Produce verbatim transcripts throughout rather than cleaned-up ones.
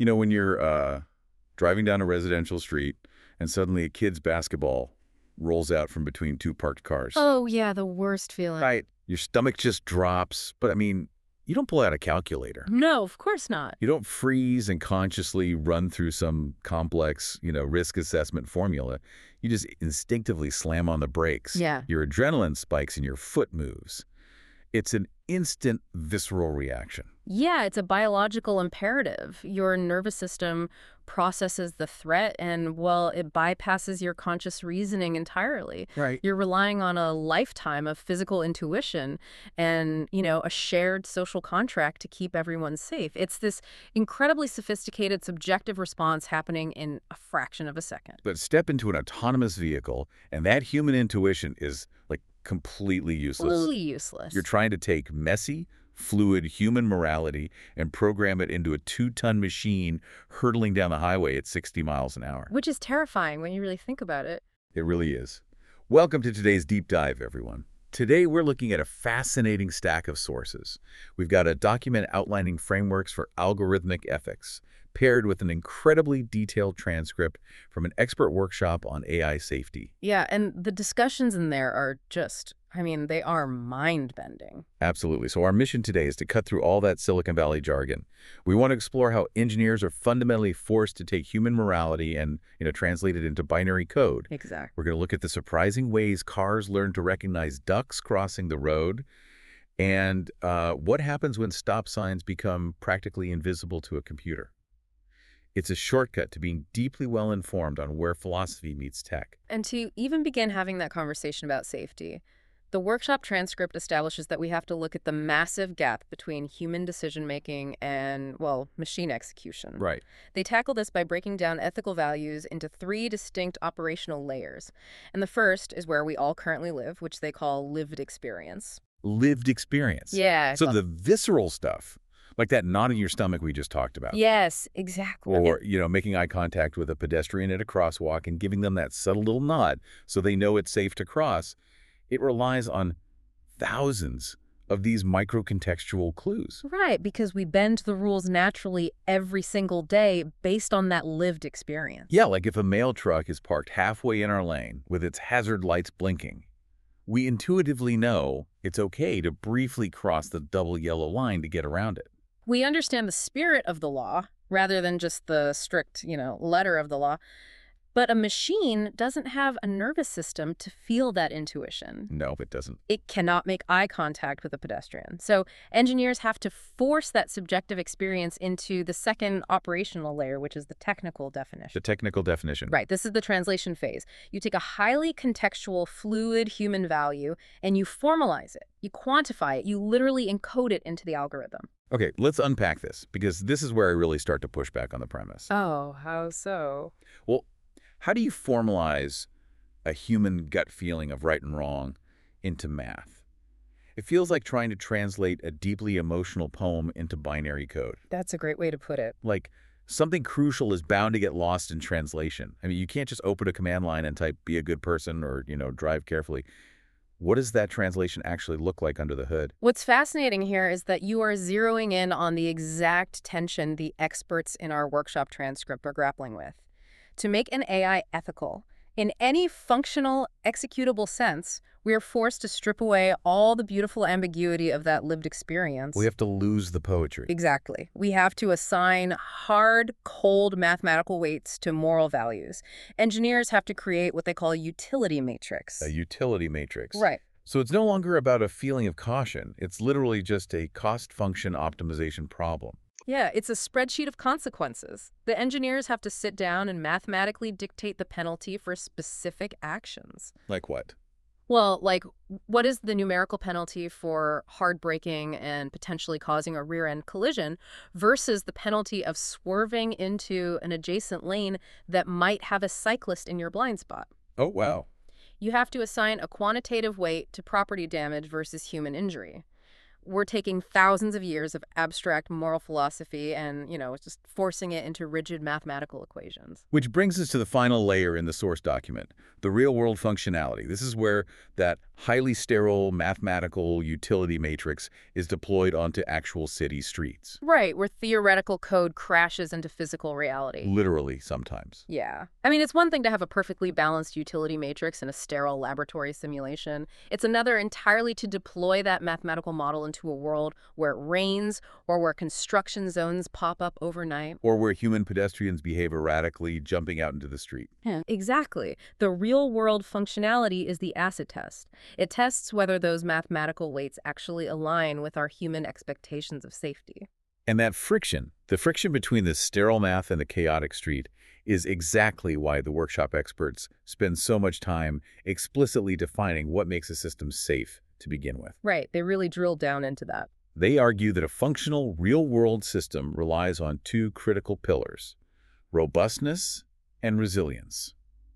You know, when you're uh, driving down a residential street and suddenly a kid's basketball rolls out from between two parked cars. Oh, yeah, the worst feeling. Right. Your stomach just drops. But I mean, you don't pull out a calculator. No, of course not. You don't freeze and consciously run through some complex, you know, risk assessment formula. You just instinctively slam on the brakes. Yeah. Your adrenaline spikes and your foot moves. It's an instant visceral reaction. Yeah, it's a biological imperative. Your nervous system processes the threat and, well, it bypasses your conscious reasoning entirely. Right. You're relying on a lifetime of physical intuition and, you know, a shared social contract to keep everyone safe. It's this incredibly sophisticated subjective response happening in a fraction of a second. But step into an autonomous vehicle, and that human intuition is, like, completely useless. Completely useless. You're trying to take messy, fluid human morality and program it into a two-ton machine hurtling down the highway at sixty miles an hour. Which is terrifying when you really think about it. It really is. Welcome to today's Deep Dive, everyone. Today, we're looking at a fascinating stack of sources. We've got a document outlining frameworks for algorithmic ethics, paired with an incredibly detailed transcript from an expert workshop on A I safety. Yeah, and the discussions in there are just, I mean, they are mind-bending. Absolutely. So our mission today is to cut through all that Silicon Valley jargon. We want to explore how engineers are fundamentally forced to take human morality and, you know, translate it into binary code. Exactly. We're going to look at the surprising ways cars learn to recognize ducks crossing the road and uh, what happens when stop signs become practically invisible to a computer. It's a shortcut to being deeply well-informed on where philosophy meets tech. And to even begin having that conversation about safety, the workshop transcript establishes that we have to look at the massive gap between human decision-making and, well, machine execution. Right. They tackle this by breaking down ethical values into three distinct operational layers. And the first is where we all currently live, which they call lived experience. Lived experience. Yeah. So the visceral stuff, like that knot in your stomach we just talked about. Yes, exactly. Or, you know, making eye contact with a pedestrian at a crosswalk and giving them that subtle little nod so they know it's safe to cross. It relies on thousands of these micro-contextual clues. Right, because we bend the rules naturally every single day based on that lived experience. Yeah, like if a mail truck is parked halfway in our lane with its hazard lights blinking, we intuitively know it's okay to briefly cross the double yellow line to get around it. We understand the spirit of the law rather than just the strict, you know, letter of the law. But a machine doesn't have a nervous system to feel that intuition. No, it doesn't. It cannot make eye contact with a pedestrian. So engineers have to force that subjective experience into the second operational layer, which is the technical definition. The technical definition. Right. This is the translation phase. You take a highly contextual, fluid human value and you formalize it. You quantify it. You literally encode it into the algorithm. Okay, let's unpack this, because this is where I really start to push back on the premise. Oh, how so? Well, how do you formalize a human gut feeling of right and wrong into math? It feels like trying to translate a deeply emotional poem into binary code. That's a great way to put it. Like, something crucial is bound to get lost in translation. I mean, you can't just open a command line and type, be a good person, or, you know, drive carefully. What does that translation actually look like under the hood? What's fascinating here is that you are zeroing in on the exact tension the experts in our workshop transcript are grappling with. To make an A I ethical, in any functional, executable sense, we are forced to strip away all the beautiful ambiguity of that lived experience. We have to lose the poetry. Exactly. We have to assign hard, cold mathematical weights to moral values. Engineers have to create what they call a utility matrix. A utility matrix. Right. So it's no longer about a feeling of caution. It's literally just a cost function optimization problem. Yeah, it's a spreadsheet of consequences. The engineers have to sit down and mathematically dictate the penalty for specific actions. Like what? Well, like, what is the numerical penalty for hard braking and potentially causing a rear-end collision versus the penalty of swerving into an adjacent lane that might have a cyclist in your blind spot? Oh, wow. You have to assign a quantitative weight to property damage versus human injury. We're taking thousands of years of abstract moral philosophy and, you know, just forcing it into rigid mathematical equations. Which brings us to the final layer in the source document, the real-world functionality. This is where that highly sterile mathematical utility matrix is deployed onto actual city streets. Right, where theoretical code crashes into physical reality. Literally, sometimes. Yeah. I mean, it's one thing to have a perfectly balanced utility matrix in a sterile laboratory simulation. It's another entirely to deploy that mathematical model into a world where it rains or where construction zones pop up overnight. Or where human pedestrians behave erratically, jumping out into the street. Yeah, exactly. The real-world functionality is the acid test. It tests whether those mathematical weights actually align with our human expectations of safety. And that friction, the friction between the sterile math and the chaotic street, is exactly why the workshop experts spend so much time explicitly defining what makes a system safe to begin with. Right, they really drill down into that. They argue that a functional, real-world system relies on two critical pillars, robustness and resilience.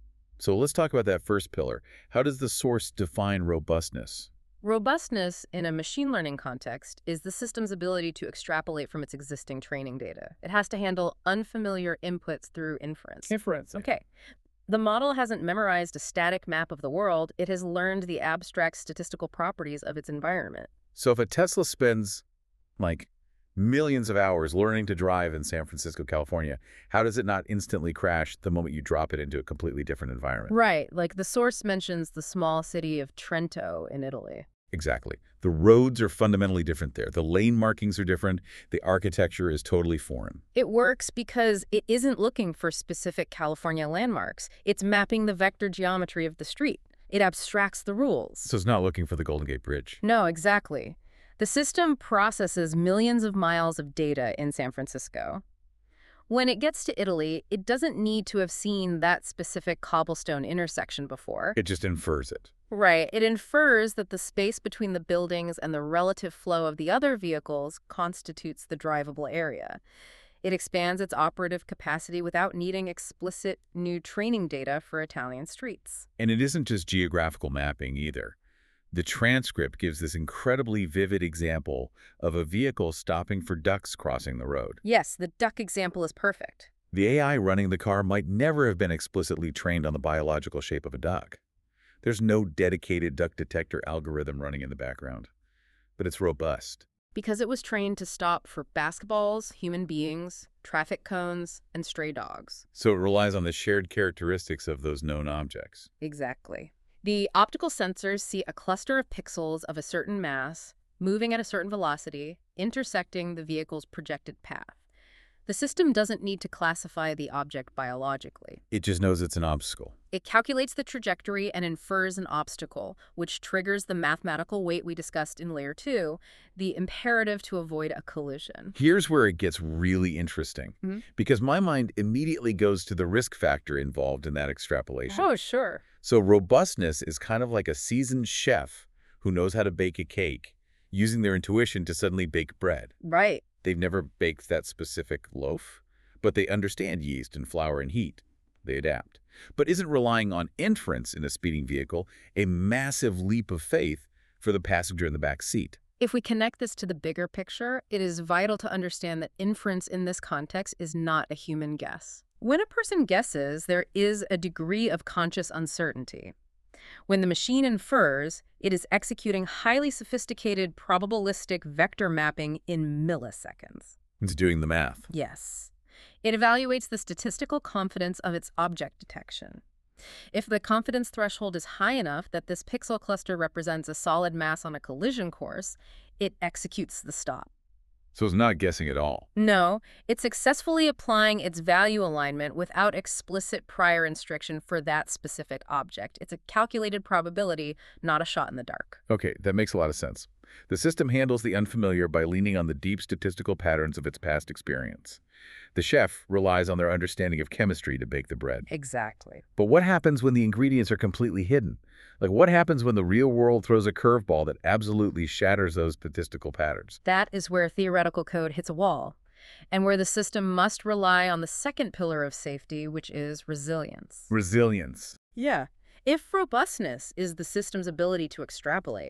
So let's talk about that first pillar. How does the source define robustness? Robustness in a machine learning context is the system's ability to extrapolate from its existing training data. It has to handle unfamiliar inputs through inference. Inference. Okay. The model hasn't memorized a static map of the world. It has learned the abstract statistical properties of its environment. So if a Tesla spends, like, millions of hours learning to drive in San Francisco, California, how does it not instantly crash the moment you drop it into a completely different environment? Right, like the source mentions the small city of Trento in Italy. Exactly. The roads are fundamentally different there. The lane markings are different. The architecture is totally foreign. It works because it isn't looking for specific California landmarks. It's mapping the vector geometry of the street. It abstracts the rules. So it's not looking for the Golden Gate Bridge. No, exactly. The system processes millions of miles of data in San Francisco. When it gets to Italy, it doesn't need to have seen that specific cobblestone intersection before. It just infers it. Right. It infers that the space between the buildings and the relative flow of the other vehicles constitutes the drivable area. It expands its operative capacity without needing explicit new training data for Italian streets. And it isn't just geographical mapping either. The transcript gives this incredibly vivid example of a vehicle stopping for ducks crossing the road. Yes, the duck example is perfect. The A I running the car might never have been explicitly trained on the biological shape of a duck. There's no dedicated duck detector algorithm running in the background, but it's robust. Because it was trained to stop for basketballs, human beings, traffic cones, and stray dogs. So it relies on the shared characteristics of those known objects. Exactly. The optical sensors see a cluster of pixels of a certain mass, moving at a certain velocity, intersecting the vehicle's projected path. The system doesn't need to classify the object biologically. It just knows it's an obstacle. It calculates the trajectory and infers an obstacle, which triggers the mathematical weight we discussed in Layer two, the imperative to avoid a collision. Here's where it gets really interesting, Mm-hmm. because my mind immediately goes to the risk factor involved in that extrapolation. Oh, sure. So robustness is kind of like a seasoned chef who knows how to bake a cake, using their intuition to suddenly bake bread. Right. They've never baked that specific loaf, but they understand yeast and flour and heat. They adapt. But isn't relying on inference in a speeding vehicle a massive leap of faith for the passenger in the back seat? If we connect this to the bigger picture, it is vital to understand that inference in this context is not a human guess. When a person guesses, there is a degree of conscious uncertainty. When the machine infers, it is executing highly sophisticated probabilistic vector mapping in milliseconds. It's doing the math. Yes. It evaluates the statistical confidence of its object detection. If the confidence threshold is high enough that this pixel cluster represents a solid mass on a collision course, it executes the stop. So it's not guessing at all. No, it's successfully applying its value alignment without explicit prior instruction for that specific object. It's a calculated probability, not a shot in the dark. Okay, that makes a lot of sense. The system handles the unfamiliar by leaning on the deep statistical patterns of its past experience. The chef relies on their understanding of chemistry to bake the bread. Exactly. But what happens when the ingredients are completely hidden? Like, what happens when the real world throws a curveball that absolutely shatters those statistical patterns? That is where theoretical code hits a wall, and where the system must rely on the second pillar of safety, which is resilience. Resilience. Yeah. If robustness is the system's ability to extrapolate,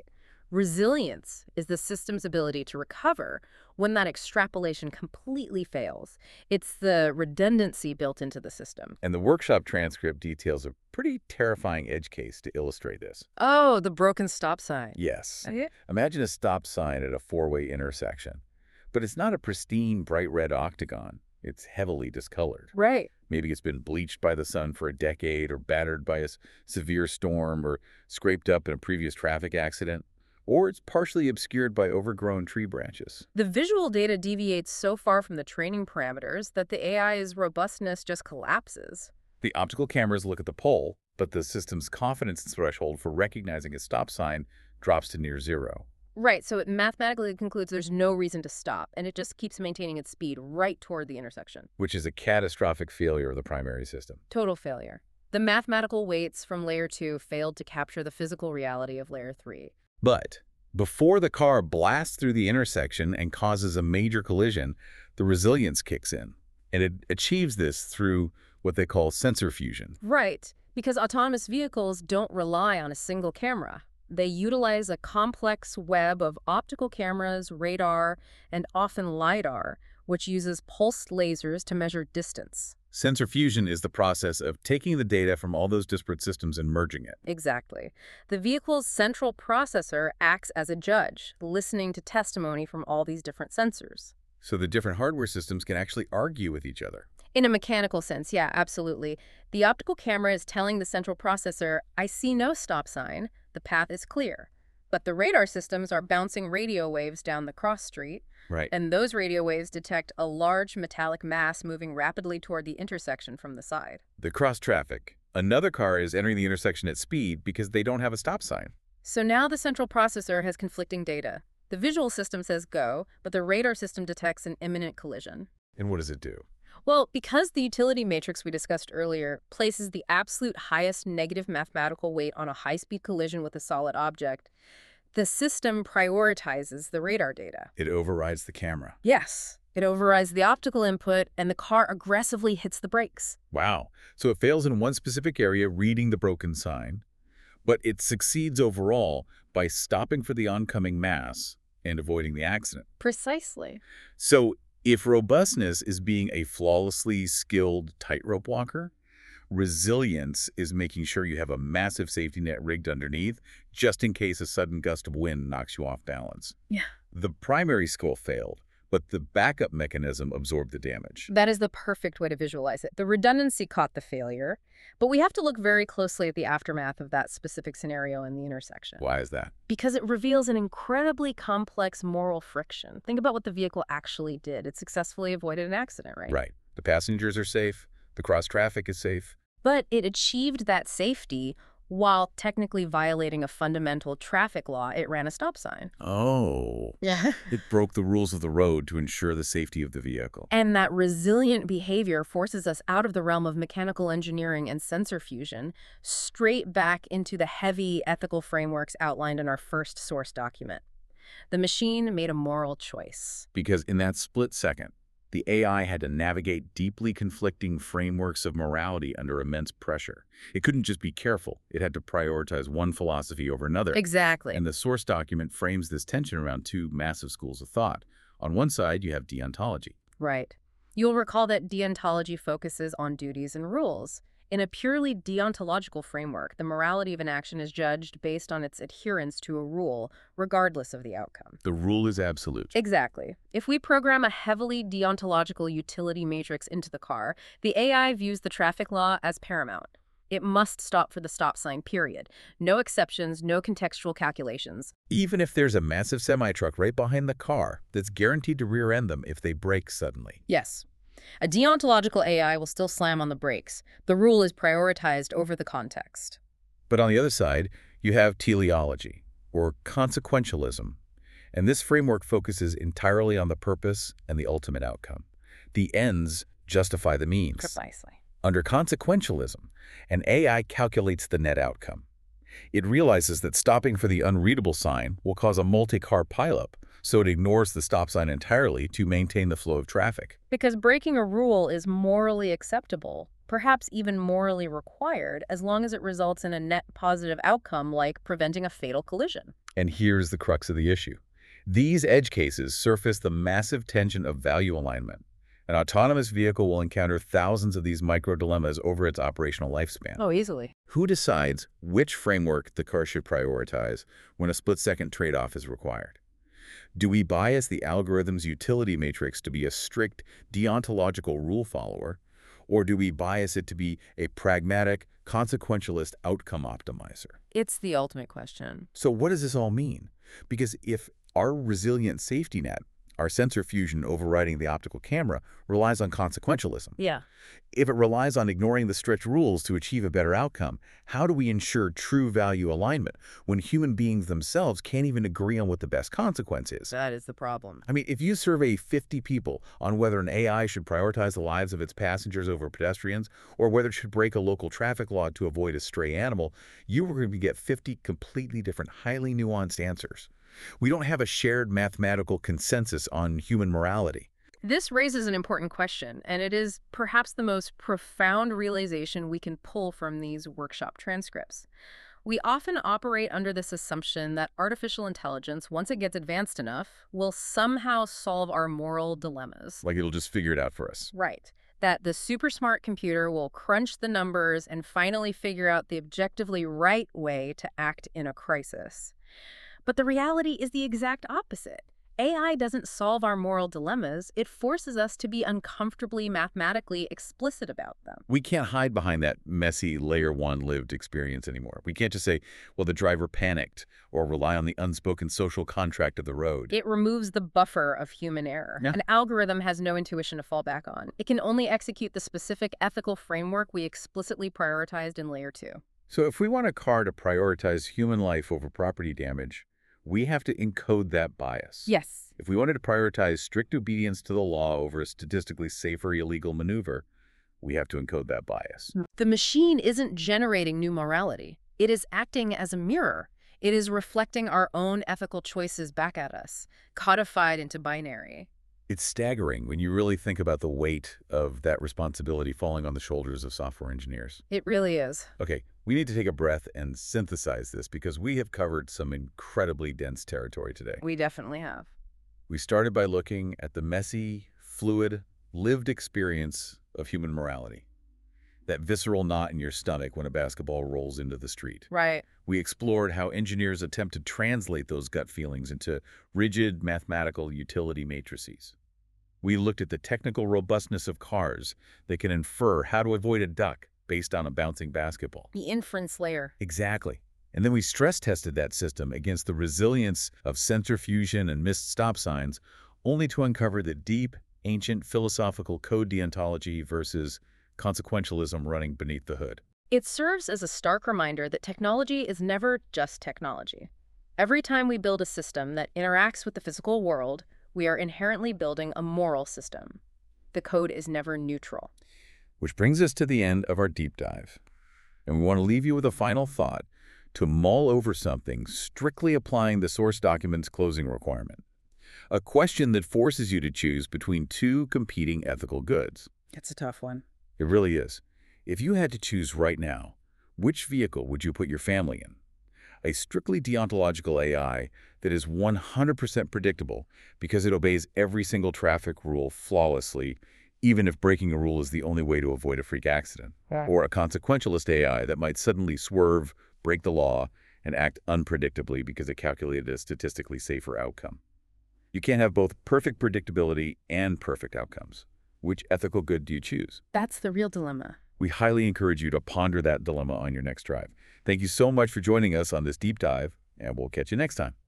Resilience is the system's ability to recover when that extrapolation completely fails. It's the redundancy built into the system. And the workshop transcript details a pretty terrifying edge case to illustrate this. Oh, the broken stop sign. Yes. Okay. Imagine a stop sign at a four-way intersection. But it's not a pristine, bright red octagon. It's heavily discolored. Right. Maybe it's been bleached by the sun for a decade, or battered by a s- severe storm, or scraped up in a previous traffic accident. Or it's partially obscured by overgrown tree branches. The visual data deviates so far from the training parameters that the A I's robustness just collapses. The optical cameras look at the pole, but the system's confidence threshold for recognizing a stop sign drops to near zero. Right, so it mathematically concludes there's no reason to stop, and it just keeps maintaining its speed right toward the intersection. Which is a catastrophic failure of the primary system. Total failure. The mathematical weights from layer two failed to capture the physical reality of layer three. But before the car blasts through the intersection and causes a major collision, the resilience kicks in. And it achieves this through what they call sensor fusion. Right, because autonomous vehicles don't rely on a single camera. They utilize a complex web of optical cameras, radar, and often LiDAR, which uses pulsed lasers to measure distance. Sensor fusion is the process of taking the data from all those disparate systems and merging it. Exactly. The vehicle's central processor acts as a judge, listening to testimony from all these different sensors. So the different hardware systems can actually argue with each other. In a mechanical sense, yeah, absolutely. The optical camera is telling the central processor, I see no stop sign, the path is clear. But the radar systems are bouncing radio waves down the cross street, Right. and those radio waves detect a large metallic mass moving rapidly toward the intersection from the side. The cross traffic. Another car is entering the intersection at speed because they don't have a stop sign. So now the central processor has conflicting data. The visual system says go, but the radar system detects an imminent collision. And what does it do? Well, because the utility matrix we discussed earlier places the absolute highest negative mathematical weight on a high-speed collision with a solid object, the system prioritizes the radar data. It overrides the camera. Yes, it overrides the optical input, and the car aggressively hits the brakes. Wow. So it fails in one specific area, reading the broken sign, but it succeeds overall by stopping for the oncoming mass and avoiding the accident. Precisely. So if robustness is being a flawlessly skilled tightrope walker, resilience is making sure you have a massive safety net rigged underneath, just in case a sudden gust of wind knocks you off balance. Yeah. The primary skull failed, but the backup mechanism absorbed the damage. That is the perfect way to visualize it. The redundancy caught the failure, but we have to look very closely at the aftermath of that specific scenario in the intersection. Why is that? Because it reveals an incredibly complex moral friction. Think about what the vehicle actually did. It successfully avoided an accident, right? Right. The passengers are safe. The cross traffic is safe. But it achieved that safety while technically violating a fundamental traffic law. It ran a stop sign. Oh. Yeah. It broke the rules of the road to ensure the safety of the vehicle. And that resilient behavior forces us out of the realm of mechanical engineering and sensor fusion, straight back into the heavy ethical frameworks outlined in our first source document. The machine made a moral choice. Because in that split second, the A I had to navigate deeply conflicting frameworks of morality under immense pressure. It couldn't just be careful. It had to prioritize one philosophy over another. Exactly. And the source document frames this tension around two massive schools of thought. On one side, you have deontology. Right. You'll recall that deontology focuses on duties and rules. In a purely deontological framework, the morality of an action is judged based on its adherence to a rule, regardless of the outcome. The rule is absolute. Exactly. If we program a heavily deontological utility matrix into the car, the A I views the traffic law as paramount. It must stop for the stop sign, period. No exceptions, no contextual calculations. Even if there's a massive semi-truck right behind the car that's guaranteed to rear-end them if they brake suddenly. Yes. A deontological A I will still slam on the brakes. The rule is prioritized over the context. But on the other side, you have teleology, or consequentialism. And this framework focuses entirely on the purpose and the ultimate outcome. The ends justify the means. Precisely. Under consequentialism, an A I calculates the net outcome. It realizes that stopping for the unreadable sign will cause a multi-car pileup, so it ignores the stop sign entirely to maintain the flow of traffic. Because breaking a rule is morally acceptable, perhaps even morally required, as long as it results in a net positive outcome like preventing a fatal collision. And here's the crux of the issue. These edge cases surface the massive tension of value alignment. An autonomous vehicle will encounter thousands of these micro-dilemmas over its operational lifespan. Oh, easily. Who decides which framework the car should prioritize when a split-second trade-off is required? Do we bias the algorithm's utility matrix to be a strict deontological rule follower, or do we bias it to be a pragmatic, consequentialist outcome optimizer? It's the ultimate question. So what does this all mean? Because if our resilient safety net, our sensor fusion overriding the optical camera, relies on consequentialism, Yeah. if it relies on ignoring the strict rules to achieve a better outcome, how do we ensure true value alignment when human beings themselves can't even agree on what the best consequence is? That is the problem. I mean, if you survey fifty people on whether an A I should prioritize the lives of its passengers over pedestrians or whether it should break a local traffic law to avoid a stray animal, you are going to get fifty completely different, highly nuanced answers. We don't have a shared mathematical consensus on human morality. This raises an important question, and it is perhaps the most profound realization we can pull from these workshop transcripts. We often operate under this assumption that artificial intelligence, once it gets advanced enough, will somehow solve our moral dilemmas. Like it'll just figure it out for us. Right. That the super smart computer will crunch the numbers and finally figure out the objectively right way to act in a crisis. But the reality is the exact opposite. A I doesn't solve our moral dilemmas, it forces us to be uncomfortably mathematically explicit about them. We can't hide behind that messy layer one lived experience anymore. We can't just say, well, the driver panicked, or rely on the unspoken social contract of the road. It removes the buffer of human error. Yeah. An algorithm has no intuition to fall back on. It can only execute the specific ethical framework we explicitly prioritized in layer two. So if we want a car to prioritize human life over property damage, we have to encode that bias. Yes. If we wanted to prioritize strict obedience to the law over a statistically safer illegal maneuver, we have to encode that bias. The machine isn't generating new morality. It is acting as a mirror. It is reflecting our own ethical choices back at us, codified into binary. It's staggering when you really think about the weight of that responsibility falling on the shoulders of software engineers. It really is. Okay, we need to take a breath and synthesize this because we have covered some incredibly dense territory today. We definitely have. We started by looking at the messy, fluid, lived experience of human morality. That visceral knot in your stomach when a basketball rolls into the street. Right. We explored how engineers attempt to translate those gut feelings into rigid mathematical utility matrices. We looked at the technical robustness of cars that can infer how to avoid a duck based on a bouncing basketball. The inference layer. Exactly. And then we stress tested that system against the resilience of sensor fusion and missed stop signs, only to uncover the deep, ancient philosophical code deontology versus consequentialism running beneath the hood. It serves as a stark reminder that technology is never just technology. Every time we build a system that interacts with the physical world, we are inherently building a moral system. The code is never neutral. Which brings us to the end of our deep dive. And we want to leave you with a final thought to mull over something strictly applying the source document's closing requirement. A question that forces you to choose between two competing ethical goods. It's a tough one. It really is. If you had to choose right now, which vehicle would you put your family in? A strictly deontological A I that is one hundred percent predictable because it obeys every single traffic rule flawlessly, even if breaking a rule is the only way to avoid a freak accident. Yeah. Or a consequentialist A I that might suddenly swerve, break the law, and act unpredictably because it calculated a statistically safer outcome. You can't have both perfect predictability and perfect outcomes. Which ethical good do you choose? That's the real dilemma. We highly encourage you to ponder that dilemma on your next drive. Thank you so much for joining us on this deep dive, and we'll catch you next time.